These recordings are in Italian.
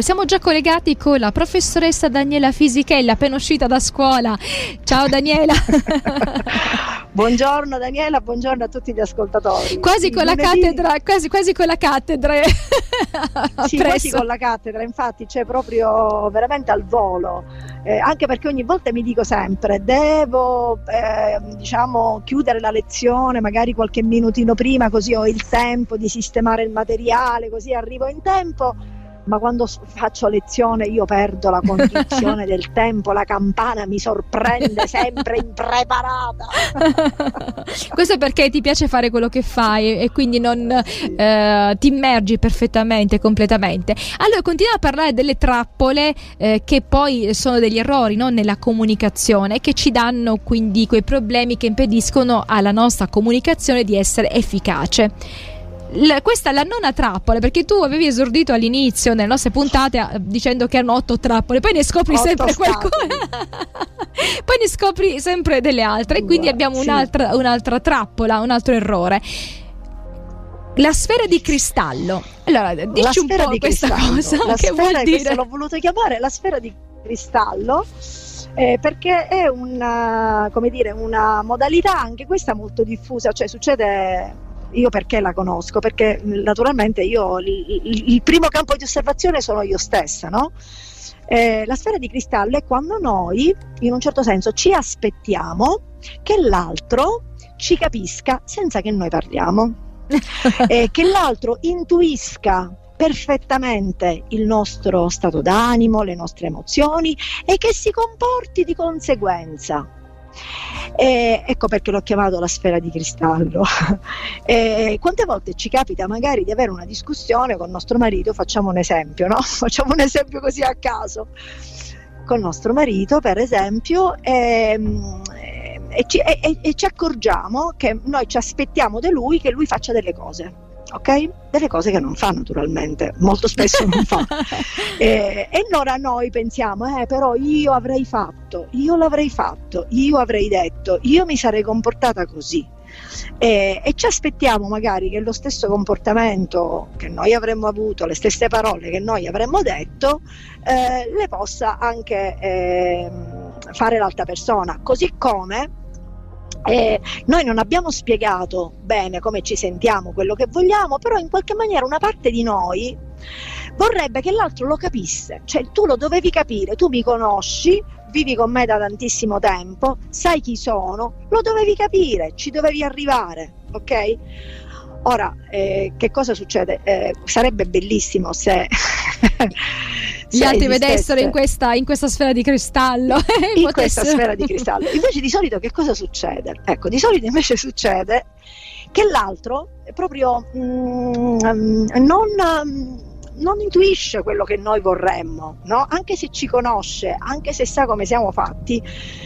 Siamo già collegati con la professoressa Daniela Fisichella, appena uscita da scuola. Ciao Daniela. Buongiorno Daniela, buongiorno a tutti gli ascoltatori. Quasi con la cattedra, quasi con la cattedra. Sì, quasi con la cattedra, infatti c'è proprio veramente al volo, anche perché ogni volta mi dico sempre devo chiudere la lezione magari qualche minutino prima, così ho il tempo di sistemare il materiale, così arrivo in tempo. Ma quando faccio lezione io perdo la cognizione del tempo, la campana mi sorprende sempre impreparata. Questo è perché ti piace fare quello che fai e quindi non ti immergi perfettamente, completamente. Allora continuiamo a parlare delle trappole che poi sono degli errori, no? Nella comunicazione, che ci danno quindi quei problemi che impediscono alla nostra comunicazione di essere efficace. Questa è la nona trappola, perché tu avevi esordito all'inizio nelle nostre puntate dicendo che erano 8 trappole, poi ne scopri sempre qualcuna. Poi ne scopri sempre delle altre, e quindi abbiamo un'altra trappola, un altro errore. La sfera di cristallo. Allora, dici un po' questa cosa. Che vuol dire? L'ho voluto chiamare la sfera di cristallo. Perché è una modalità anche questa molto diffusa, cioè succede. Io perché la conosco? Perché naturalmente io il primo campo di osservazione sono io stessa, no? La sfera di cristallo è quando noi, in un certo senso, ci aspettiamo che l'altro ci capisca senza che noi parliamo, che l'altro intuisca perfettamente il nostro stato d'animo, le nostre emozioni e che si comporti di conseguenza. Ecco perché l'ho chiamato la sfera di cristallo. Quante volte ci capita magari di avere una discussione con nostro marito, facciamo un esempio, no? Facciamo un esempio così a caso con nostro marito, per esempio, e ci accorgiamo che noi ci aspettiamo da lui che lui faccia delle cose, ok? Delle cose che non fa naturalmente, molto spesso non fa. E allora noi pensiamo, però io avrei fatto, io l'avrei fatto, io avrei detto, io mi sarei comportata così. E ci aspettiamo magari che lo stesso comportamento che noi avremmo avuto, le stesse parole che noi avremmo detto, le possa anche fare l'altra persona, così come noi non abbiamo spiegato bene come ci sentiamo, quello che vogliamo, però in qualche maniera una parte di noi vorrebbe che l'altro lo capisse, cioè tu lo dovevi capire, tu mi conosci, vivi con me da tantissimo tempo, sai chi sono, lo dovevi capire, ci dovevi arrivare, ok? Ora, che cosa succede? Sarebbe bellissimo se gli altri vedessero in questa sfera di cristallo. In questa sfera di cristallo. Invece di solito che cosa succede? Ecco, di solito invece succede che l'altro proprio non intuisce quello che noi vorremmo, no? Anche se ci conosce, anche se sa come siamo fatti,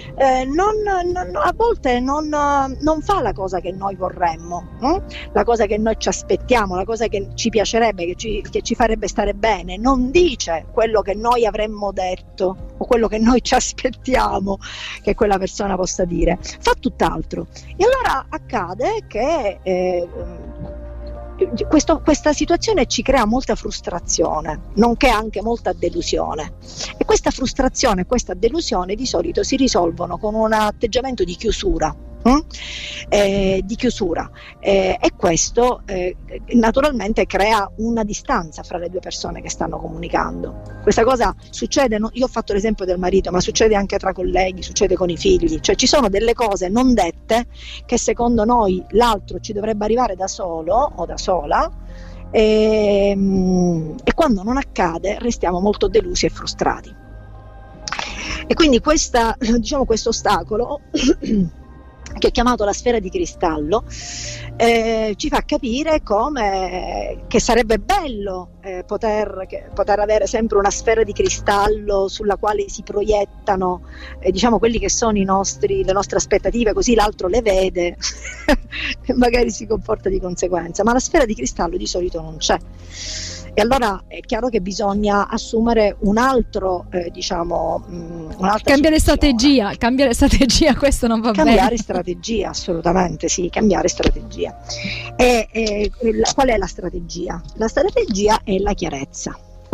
a volte non fa la cosa che noi vorremmo, la cosa che noi ci aspettiamo, la cosa che ci piacerebbe, che ci farebbe stare bene, non dice quello che noi avremmo detto o quello che noi ci aspettiamo che quella persona possa dire, fa tutt'altro. E allora accade che questa situazione ci crea molta frustrazione, nonché anche molta delusione, e questa frustrazione e questa delusione di solito si risolvono con un atteggiamento di chiusura, e questo naturalmente crea una distanza fra le due persone che stanno comunicando. Questa cosa succede, io ho fatto l'esempio del marito, ma succede anche tra colleghi, succede con i figli, cioè ci sono delle cose non dette che secondo noi l'altro ci dovrebbe arrivare da solo o da sola, e quando non accade restiamo molto delusi e frustrati. E quindi questo ostacolo che è chiamato la sfera di cristallo, ci fa capire che sarebbe bello poter avere sempre una sfera di cristallo sulla quale si proiettano quelli che sono le nostre aspettative, così l'altro le vede e magari si comporta di conseguenza, ma la sfera di cristallo di solito non c'è. E allora è chiaro che bisogna assumere un'altra cambiare strategia, questo non va bene. Cambiare strategia, assolutamente sì, cambiare strategia. Qual è la strategia? La strategia è la chiarezza.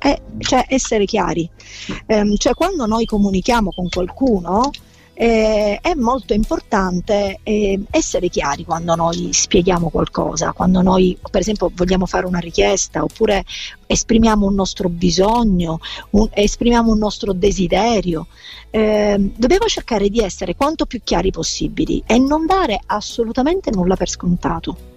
cioè essere chiari. Cioè quando noi comunichiamo con qualcuno è molto importante essere chiari quando noi spieghiamo qualcosa, quando noi per esempio vogliamo fare una richiesta oppure esprimiamo un nostro bisogno, esprimiamo un nostro desiderio. Dobbiamo cercare di essere quanto più chiari possibili e non dare assolutamente nulla per scontato.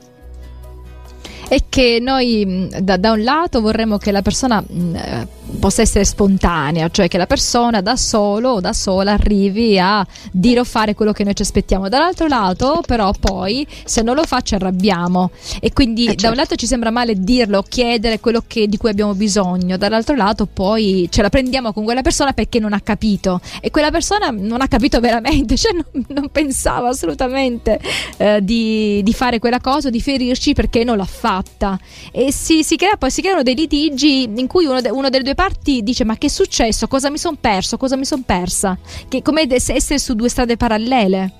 E che noi da un lato vorremmo che la persona possa essere spontanea, cioè che la persona da solo o da sola arrivi a dire o fare quello che noi ci aspettiamo. Dall'altro lato però poi se non lo fa ci arrabbiamo e quindi certo. Da un lato ci sembra male dirlo, chiedere quello di cui abbiamo bisogno, dall'altro lato poi ce la prendiamo con quella persona perché non ha capito e quella persona non ha capito veramente, cioè non pensava assolutamente di fare quella cosa, di ferirci perché non l'ha fatta. E si creano dei litigi in cui uno delle due parti dice: ma che è successo? Cosa mi son perso? Cosa mi son persa? Che come essere su due strade parallele.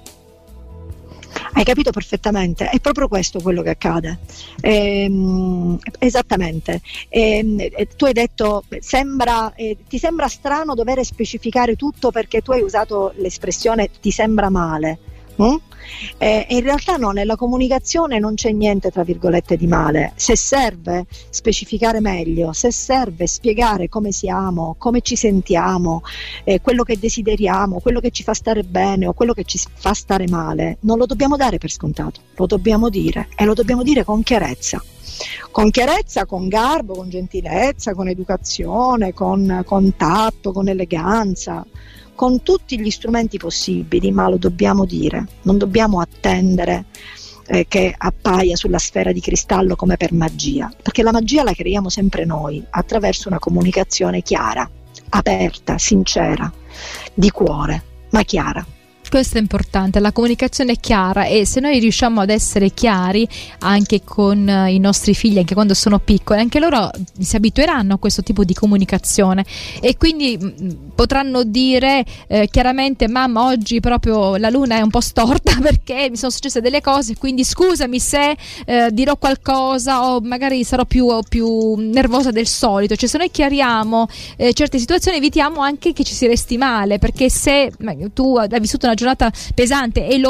Hai capito perfettamente, è proprio questo quello che accade. Esattamente. Tu hai detto ti sembra strano dover specificare tutto perché tu hai usato l'espressione ti sembra male. In realtà no, nella comunicazione non c'è niente tra virgolette di male. Se serve specificare meglio, se serve spiegare come siamo, come ci sentiamo, quello che desideriamo, quello che ci fa stare bene o quello che ci fa stare male, non lo dobbiamo dare per scontato, lo dobbiamo dire e lo dobbiamo dire con chiarezza, con garbo, con gentilezza, con educazione, con tatto, con eleganza, con tutti gli strumenti possibili, ma lo dobbiamo dire, non dobbiamo attendere che appaia sulla sfera di cristallo come per magia, perché la magia la creiamo sempre noi attraverso una comunicazione chiara, aperta, sincera, di cuore, ma chiara. Questo è importante, la comunicazione è chiara e se noi riusciamo ad essere chiari anche con i nostri figli, anche quando sono piccoli, anche loro si abitueranno a questo tipo di comunicazione e quindi potranno dire chiaramente: mamma, oggi proprio la luna è un po' storta perché mi sono successe delle cose, quindi scusami se dirò qualcosa o magari sarò più nervosa del solito. Cioè se noi chiariamo certe situazioni evitiamo anche che ci si resti male, perché se tu hai vissuto una giornata pesante e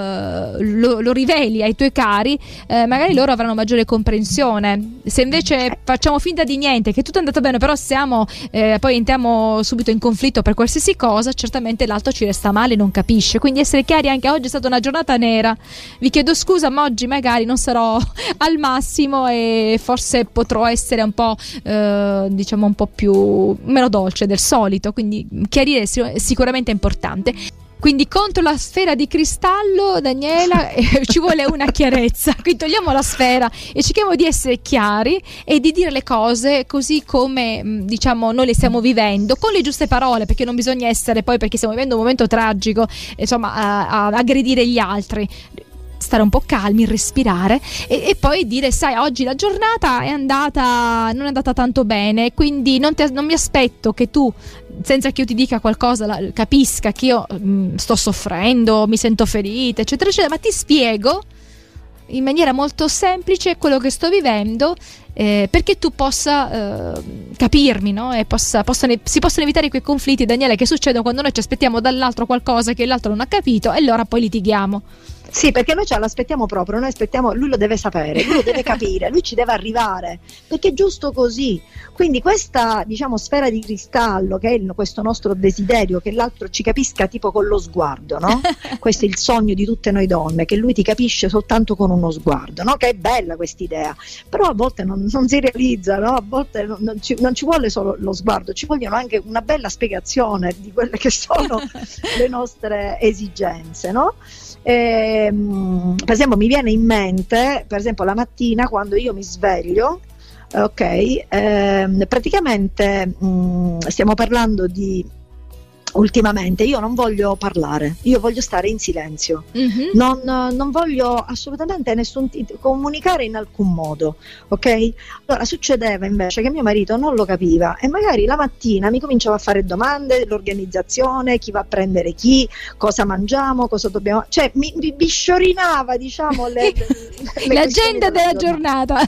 lo riveli ai tuoi cari, magari loro avranno maggiore comprensione. Se invece facciamo finta di niente, che tutto è andato bene, però poi entriamo subito in conflitto per qualsiasi cosa, certamente l'altro ci resta male e non capisce. Quindi essere chiari: anche oggi è stata una giornata nera, vi chiedo scusa, ma oggi magari non sarò al massimo e forse potrò essere un po' diciamo un po' meno dolce del solito. Quindi chiarire è sicuramente importante. Quindi contro la sfera di cristallo, Daniela, ci vuole una chiarezza. Quindi togliamo la sfera e cerchiamo di essere chiari e di dire le cose così come diciamo noi le stiamo vivendo, con le giuste parole, perché non bisogna essere poi, perché stiamo vivendo un momento tragico, insomma, a aggredire gli altri. Stare un po' calmi, respirare e poi dire: sai, oggi la giornata non è andata tanto bene, quindi non mi aspetto che tu, senza che io ti dica qualcosa, capisca che io sto soffrendo, mi sento ferita, eccetera eccetera, ma ti spiego in maniera molto semplice quello che sto vivendo, perché tu possa capirmi, no? E si possono evitare quei conflitti, Daniele, che succedono quando noi ci aspettiamo dall'altro qualcosa che l'altro non ha capito e allora poi litighiamo. Sì, perché noi ce l'aspettiamo proprio, noi aspettiamo, lui lo deve sapere, lui lo deve capire, lui ci deve arrivare, perché è giusto così. Quindi questa, diciamo, sfera di cristallo, che è questo nostro desiderio che l'altro ci capisca tipo con lo sguardo, no? Questo è il sogno di tutte noi donne, che lui ti capisce soltanto con uno sguardo, no? Che è bella quest'idea, però a volte non si realizza, no? A volte non ci vuole solo lo sguardo, ci vogliono anche una bella spiegazione di quelle che sono le nostre esigenze, no? Per esempio mi viene in mente, per esempio, la mattina quando io mi sveglio, praticamente stiamo parlando di ultimamente io non voglio parlare, io voglio stare in silenzio, non voglio assolutamente comunicare in alcun modo, ok? Allora succedeva invece che mio marito non lo capiva e magari la mattina mi cominciava a fare domande dell'organizzazione, chi va a prendere chi, cosa mangiamo, cosa dobbiamo, cioè mi sciorinava, diciamo, l'agenda della giornata.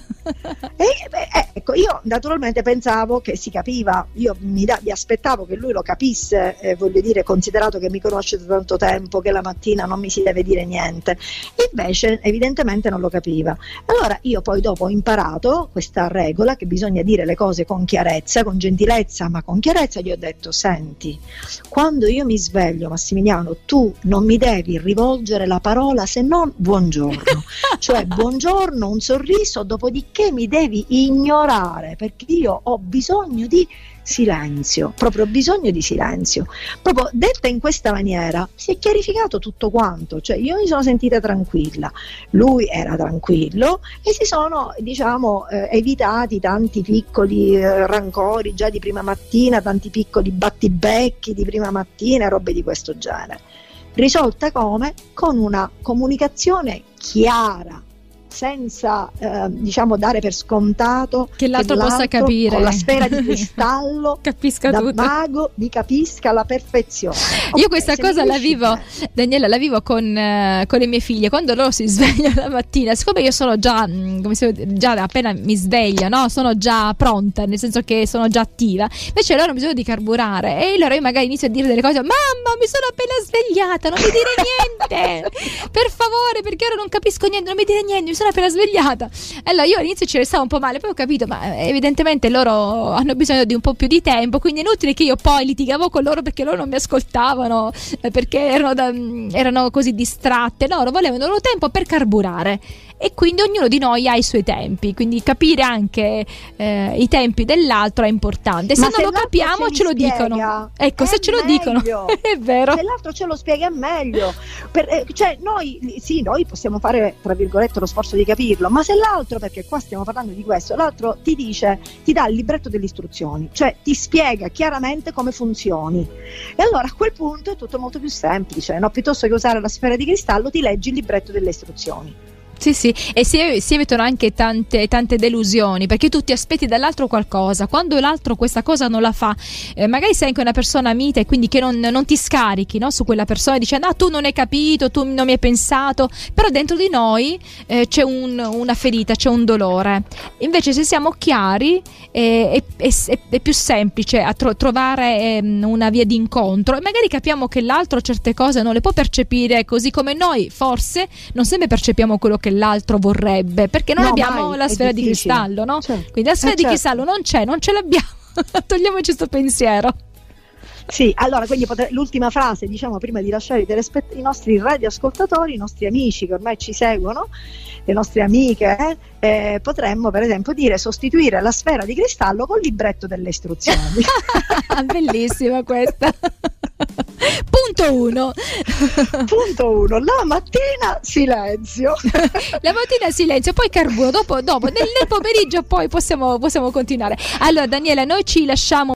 Ecco, io naturalmente pensavo che si capiva, io mi aspettavo che lui lo capisse, voglio dire, considerato che mi conosce da tanto tempo, che la mattina non mi si deve dire niente, invece evidentemente non lo capiva. Allora io poi dopo ho imparato questa regola che bisogna dire le cose con chiarezza, con gentilezza ma con chiarezza. Gli ho detto: senti, quando io mi sveglio, Massimiliano, tu non mi devi rivolgere la parola se non buongiorno, cioè buongiorno, un sorriso, dopodiché mi devi ignorare, perché io ho bisogno di silenzio, proprio bisogno di silenzio. Proprio detta in questa maniera si è chiarificato tutto quanto, cioè io mi sono sentita tranquilla, lui era tranquillo e si sono, diciamo, evitati tanti piccoli rancori già di prima mattina, tanti piccoli battibecchi di prima mattina, robe di questo genere. Risolta come? Con una comunicazione chiara, senza diciamo dare per scontato che l'altro possa capire, con la sfera di cristallo capisca da tutto, mago mi capisca alla perfezione. Io questa cosa la vivo, Daniela, la vivo con le mie figlie quando loro si svegliano la mattina. Siccome io sono già, già appena mi sveglio, no? Sono già pronta, nel senso che sono già attiva, invece loro hanno bisogno di carburare e allora io magari inizio a dire delle cose: mamma, mi sono appena svegliata, non mi dire niente per favore, perché ora non capisco niente, non mi dire niente, mi sono appena svegliata. Allora io all'inizio ci restavo un po' male, poi ho capito, ma evidentemente loro hanno bisogno di un po' più di tempo, quindi è inutile che io poi litigavo con loro perché loro non mi ascoltavano, perché erano così distratte. Loro volevano il loro tempo per carburare e quindi ognuno di noi ha i suoi tempi, quindi capire anche i tempi dell'altro è importante. Se non lo capiamo ce lo dicono, ecco, se ce lo dicono è vero, se l'altro ce lo spiega meglio, cioè noi possiamo fare tra virgolette lo sforzo di capirlo, ma se l'altro, perché qua stiamo parlando di questo, l'altro ti dice, ti dà il libretto delle istruzioni, cioè ti spiega chiaramente come funzioni, e allora a quel punto è tutto molto più semplice, no? Piuttosto che usare la sfera di cristallo ti leggi il libretto delle istruzioni. Sì, e si evitano anche tante delusioni, perché tu ti aspetti dall'altro qualcosa, quando l'altro questa cosa non la fa, magari sei anche una persona mite e quindi che non ti scarichi, no, su quella persona, dice no, tu non hai capito, tu non mi hai pensato, però dentro di noi c'è una ferita, c'è un dolore. Invece se siamo chiari è più semplice trovare una via di incontro e magari capiamo che l'altro certe cose non le può percepire così come noi, forse non sempre percepiamo quello che l'altro vorrebbe, perché non abbiamo la sfera di cristallo, no? Certo. Quindi la sfera di cristallo non ce l'abbiamo. Togliamoci sto pensiero. Sì, allora quindi l'ultima frase, diciamo, prima di lasciare i nostri radioascoltatori, i nostri amici che ormai ci seguono, le nostre amiche, potremmo per esempio dire: sostituire la sfera di cristallo col libretto delle istruzioni. Bellissima questa. Punto 1. La mattina silenzio. La mattina silenzio, poi carburo, dopo nel pomeriggio poi possiamo continuare. Allora Daniela, noi ci lasciamo